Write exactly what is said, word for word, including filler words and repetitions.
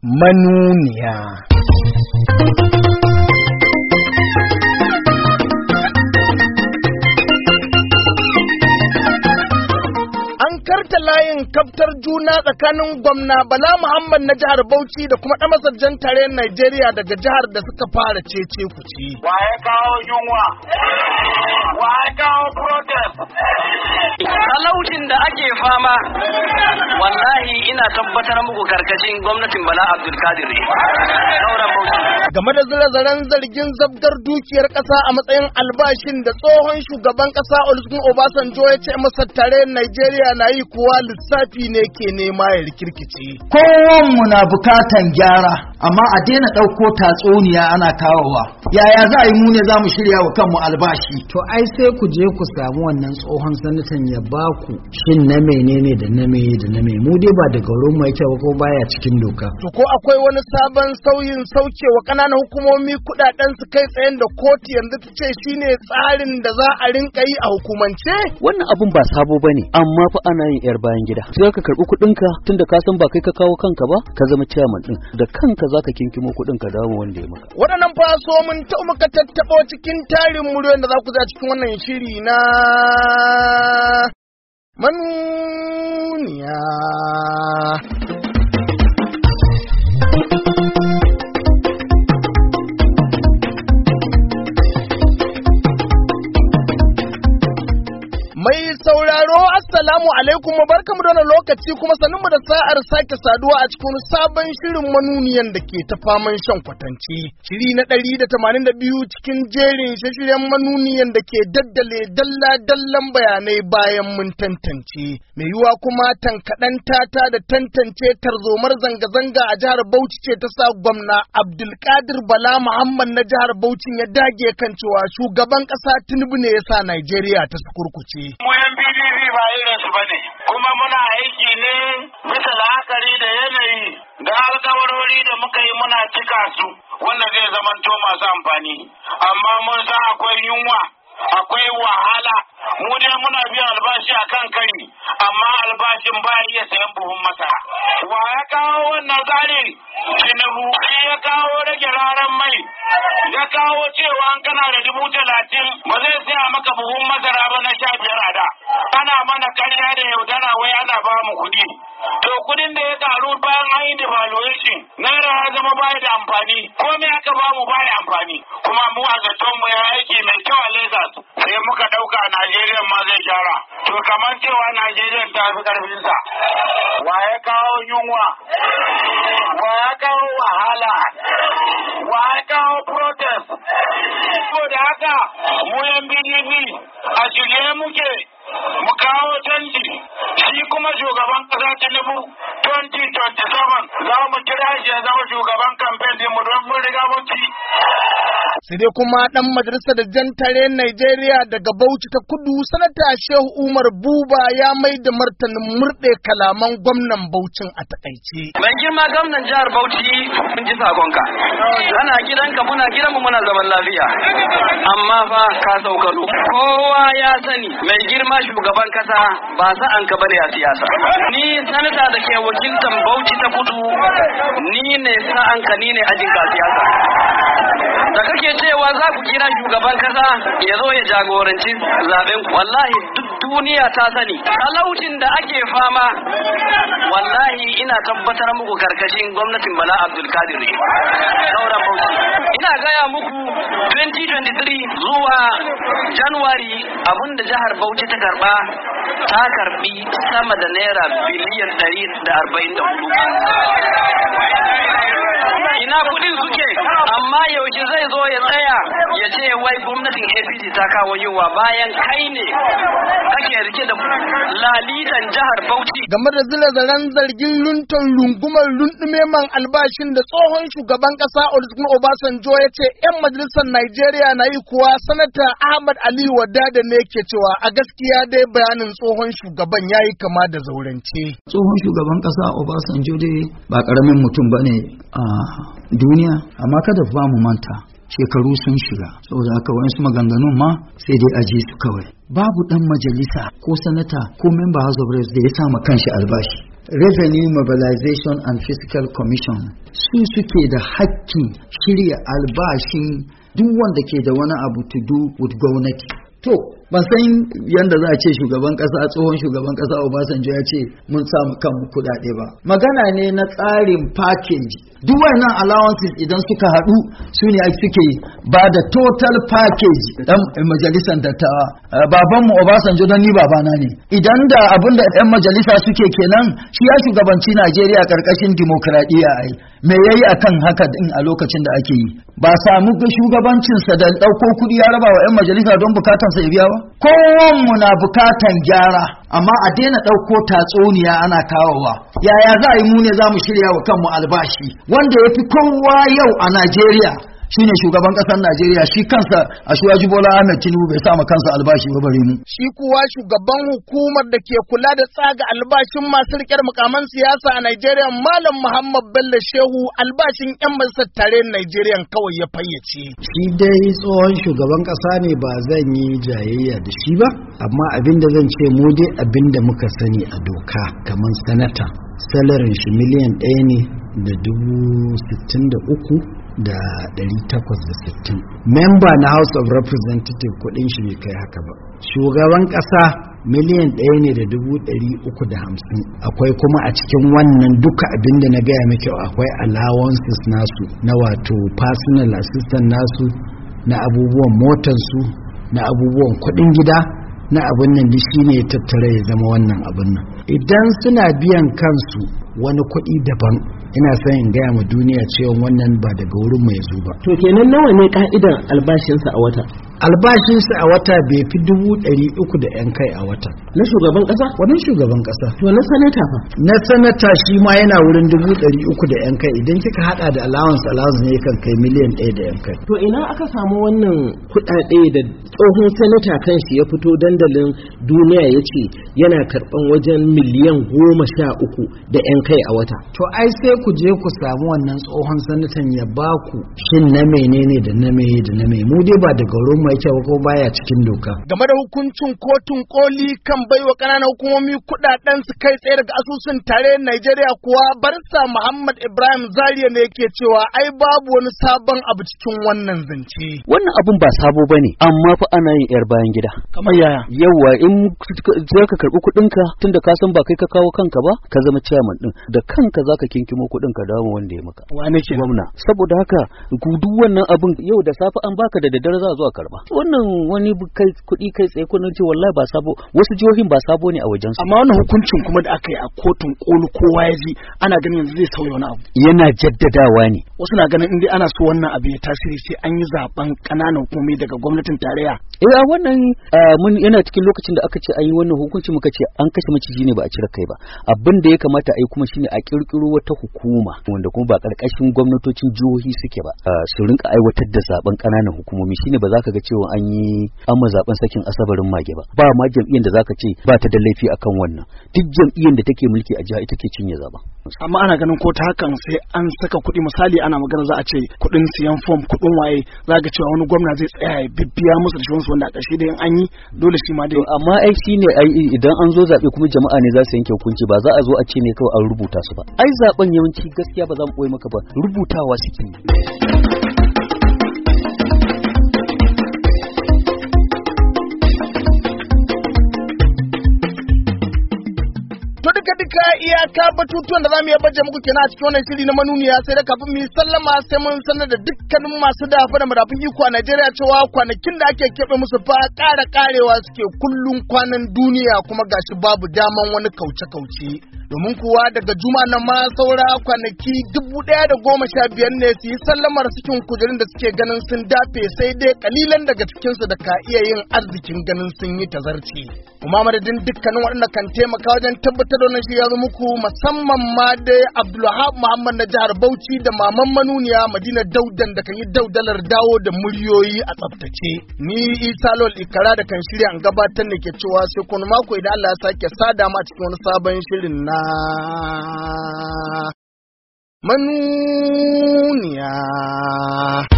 manuniya. An karta layin kaftar juna tsakanin gwamna Bala Muhammad na jihar Bauchi da kuma ɗan masarjan tarayyar Najeriya daga jihar da suka fara cece kuci. Wa ya kawo yunwa? Wa ya kawo protest? Talaucin da ake fama wallahi ina tabbatar muku karkashin gwamnatin Bala Abdulkadir ne. Game da zira-zaren zargin zabgar dukiyar ƙasa a matsayin albashin da tsohon shugaban ƙasa Olusegun Obasanjo ya ce masa tarayyar Najeriya na yi kuwa lissafi ne ke nema ya rikirkice. Kowanmu na bukatan gyara, amma a daina ɗauko tatsuniya ana kawowa. Yaya za a yi mu ne za mu shirya wa kanmu albashi? To ai sai ku je ku samu wannan tsohon sanatan ya ba ku shin na menene da na meye da na meye. Mu dai ba daga wurin mai kyau ko baya cikin doka. To ko akwai wani sabon sauyin saukewa ƙananan hukumomi kuɗaɗen su kai tsayen da kotu yanzu ta ce shine tsarin da za a rinka yi a hukumance? Wannan abun ba sabo bane, amma fa ana yin yar bayan gida. Sai ka karɓi kuɗinka tunda ka san ba kai ka kawo kanka ba, ka zama chairman din. Da kanka zaka kinkimo kuɗin ka dawo wanda ya maka. Waɗannan fa so mun ta muka tattaɓo cikin tarin muryoyin da za ku za cikin wannan shiri na manuniya. Mai sauraro assalamu alaikum barkamu da wannan lokaci kuma sanin mu da sa'ar sake saduwa a cikin sabon shirin manuniyan da ke ta faman shan kwatanci. Shiri na ɗari da tamanin da biyu cikin jerin shiryen manuniyan da ke daddale dalla dallan bayanai bayan mun tantance. Mai yiwuwa kuma tankaɗan tata da tantance tarzomar zanga-zanga a jihar Bauchi ce ta sa gwamna Abdulkadir Bala Muhammad na jihar Bauchi ya dage kan cewa shugaban ƙasa Tinubu ne ya sa Najeriya ta sukurkuce. Mu yan P D P ba irin su bane, kuma muna aiki ne bisa la'akari da yanayi da alkawarori da muka yi muna cika su wanda zai zamanto masu amfani. Amma mun san akwai yunwa, akwai wahala, mu dai muna biyan albashi a kan kari, amma albashin ba iya sayan buhun masara. Wa ya kawo wannan tsari? Tinubu shi ya kawo rage raran mai, ya kawo cewa an kana da dubu talatin ba zai saya maka buhun masara ba na sha biyar a da. Ana mana karya da yaudara wai ana ba mu kuɗi. To kuɗin da ya karu bayan an yi devaluation, naira ya zama baya da amfani, komai aka ba mu baya amfani. Kuma mu a zaton mu ya aiki mai kyau a Lagos, sai muka ɗauka Najeriya ma zai gyara. To kamar cewa Najeriya ta fi ƙarfinsa. Wa ya kawo yunwa? Wa ya kawo wahala? Wa ya kawo protest? Saboda haka mu yan B D P a shirye muke mu kawo canji. Shi kuma shugaban ƙasa Tinubu twenty twenty-seven za mu kira shi ya zama shugaban kamfen din mu don mun riga mun ci. Sai dai kuma ɗan majalisar da jan tare Najeriya daga Bauchi ta Kudu sanata Shehu Umar Buba ya mai da martanin murɗe kalaman gwamnan Bauchin a takaice. Mai girma gwamnan jihar Bauchi mun ji sakonka. Ana gidanka muna gidanmu muna zaman lafiya. Amma fa ka saukaro. Kowa ya sani mai girma shugaban kasa ba sa'an ka bane a siyasa. Ni sanata da ke wakiltan Bauchi ta Kudu ni ne sa'an ka ni ne ajin ka siyasa. Da kake cewa za ku kira shugaban kasa ya zo ya jagoranci zaben wallahi duk duniya ta sani talaucin da ake fama wallahi ina tabbatar muku karkashin gwamnatin Bala Abdulkadir ne. Sauran Bauchi ina gaya muku twenty twenty-three zuwa January abinda jihar Bauchi ta karba ta karbi sama da naira biliyan ɗari da arba'in da hudu. Ina kudin suke, amma yaushe zai zo ya tsaya ya ce wai gwamnatin A P C ta kawo yunwa bayan kai ne kake rike da lalitan jihar Bauchi. Game da zira-zaren zargin lunton rungumar rundume man albashin da tsohon shugaban kasa Olusegun Obasanjo ya ce 'yan majalisar Najeriya na yi kuwa sanata Ahmad Aliyu Wadada ne ke cewa a gaskiya dai bayanin tsohon shugaban ya yi kama da zaurance. Tsohon shugaban ƙasa Obasanjo dai ba ƙaramin mutum ba ne a duniya, amma kada fa mu manta shekaru sun shiga, saboda haka wayansu maganganun ma sai dai aje su kawai. Babu dan majalisa ko sanata ko member House of Reps da ya sama kanshi albashi. Revenue Mobilization and Fiscal Commission su suke da hakkin shirya albashin duk wanda ke da wani abu to do with gwamnati. To, ban san yadda za a ce shugaban kasa tsohon shugaban kasa Obasanjo ya ce mun samu kanmu kudade ba. Magana ne na tsarin package. Duk wannan allowances idan suka haɗu su ne suke ba da total package ɗan majalisar dattawa. Babanmu Obasanjo don ni babana ne. Idan da abin da ɗan majalisa suke kenan shi ya shugabanci Najeriya ƙarƙashin dimokuraɗiyya ai. Me yayi akan haka din a lokacin da ake yi? Ba samu shugabancinsa da ɗauko kuɗi ya raba wa 'yan majalisa don bukatansa ya biya ba? Kowanmu na bukatan gyara, amma a daina ɗauko tatsuniya ana kawowa. Yaya za a yi mu ne za mu shirya wa kanmu albashi? Wanda ya fi kowa yau a Najeriya shine shugaban ƙasar Najeriya, shi kansa Ashwaju Bola Ahmed Tinubu bai sa ma kansa albashi ba bare mu. Shi kuwa shugaban hukumar da ke kula da tsaga albashin masu riƙe mukaman siyasa a Najeriya Malam Muhammad Bello Shehu albashin 'yan majalisar tarayyar Najeriya kawai ya fayyace. Shi dai tsohon shugaban ƙasa ne, ba zan yi jayayya da shi ba, amma abin da zan ce mu dai abin da muka sani a doka kamar sanata salarin shi miliyan ɗaya ne da dubu sittin da uku da ɗari takwas da sittin. Memba na House of Representative kudin shi bai kai haka ba. Shugaban ƙasa miliyan ɗaya ne da dubu ɗari uku da hamsin. Akwai kuma a cikin wannan duka abinda na gaya miki akwai allowances nasu na wato personal assistant nasu, na abubuwan motansu, na abubuwan kudin gida, na abin nan da shi ne ya tattara ya zama wannan abin nan. Idan suna biyan kansu wani kuɗi daban, ina son in gaya ma duniya cewa wannan ba daga wurin mai zo ba. To kenan nawa ne ka'idan albashinsa a wata? Albashinsa a wata bai fi dubu ɗari uku da yan kai a wata. Na shugaban ƙasa? Wannan shugaban ƙasa. To na sanata fa? Na sanata shi ma yana wurin dubu ɗari uku da yan kai, idan kika hada da allowance allowance ne kan kai miliyan ɗaya da yan kai. To ina aka samu wannan kuɗaɗe da tsohon sanata kan shi ya fito dandalin duniya ya ce yana karɓan wajen miliyan goma sha uku da yan kai a wata? To ai sai ku je ku samu wannan tsohon sanatan ya baku shin na menene da na meye da na meye. Mu dai ba daga wurin mai kyau ko baya cikin doka. Game da hukuncin kotun koli kan baiwa ƙananan hukumomi kuɗaɗen su kai tsaye daga asusun tarayyar Najeriya kuwa barista Muhammad Ibrahim Zariya ne yake cewa ai babu wani sabon abu cikin wannan zance. Wannan abun ba sabo bane, amma fa ana yin yar bayan gida. Kamar yaya? Yawa in za ka karɓi kuɗinka tunda ka san ba kai ka kawo kanka ba, ka zama chairman din da kanka zaka kinkimo kuɗin ka dawo wanda ya maka. Wane ke? Gwamna. Saboda haka duk wannan abun yau da safe an baka da daddare za a zo a karba. Wannan wani kai kuɗi kai tsaye kullun ce wallahi ba sabo, wasu jihohin ba sabo ne a wajen su. Amma wannan hukuncin kuma da aka yi a kotun kolu kowa ya ji ana ganin yanzu zai sauya wani abu. Yana jaddadawa ne. Wasu na ganin in dai ana so wannan abu ya tasiri sai an yi zaben ƙananan hukumomi daga gwamnatin tarayya. Eh a wannan mun yana cikin lokacin da aka ce an yi wannan hukunci muka ce an kashe maciji ne ba a cire kai ba. Abin da ya kamata a yi kuma shine a kirkiro wata hukuma wanda kuma ba karkashin gwamnatocin jihohi suke ba, su rinka aiwatar da zaben ƙananan hukumomi. Shine ba za ka ga cewa an yi an ma zaben sakin asabarin mage ba. Ba ma jam'iyyar da zaka ce ba ta da laifi akan wannan. Duk jam'iyyar da take mulki a jiha ita ke cinye zaben. Amma ana ganin ko ta hakan sai an saka kuɗi, misali ana magana za a ce kuɗin siyan fom, kuɗin waye, za ga cewa wani gwamna zai tsaya ya bibbiya musu da shi wanda a ƙarshe da an yi dole shi ma dai. Amma ai shine ai idan an zo zaɓe kuma jama'a ne za su yanke hukunci, ba za a zo a ce ne kawai an rubuta su ba. Ai zaben yawanci gaskiya ba za mu ɓoye maka ba, rubutawa suke yi. duka iyaka batutuwan da zamu yi baje muku kenan a cikin wannan shiri na manuniya, sai da kafin mu yi sallama sai mun sanar da dukkanin masu dafa da madafin iko a Najeriya cewa kwanakin da ake keɓe musu fa ƙara ƙarewa suke kullun kwanan duniya, kuma gashi babu daman wani kauce-kauce. Domin kuwa daga juma nan ma saura kwanaki dubu ɗaya da goma sha biyar ne su yi sallamar cikin kujerun da suke ganin sun dafe, sai dai kalilan daga cikinsu da ka iya yin arzikin ganin sun yi tazarci. Kuma madadin dukkanin waɗanda kan taimaka wajen tabbatar da wannan shi ya zo muku, musamman ma dai Abdulwahab Muhammad na jihar Bauchi da maman manuniya Madina Daudan da kan yi daudalar dawo da muryoyi a tsaftace. Ni Isa Lol Ikara da kan shirya an gabatar da ke cewa sai kuma mako idan Allah ya sake sada ma cikin wani sabon shirin na manuniya.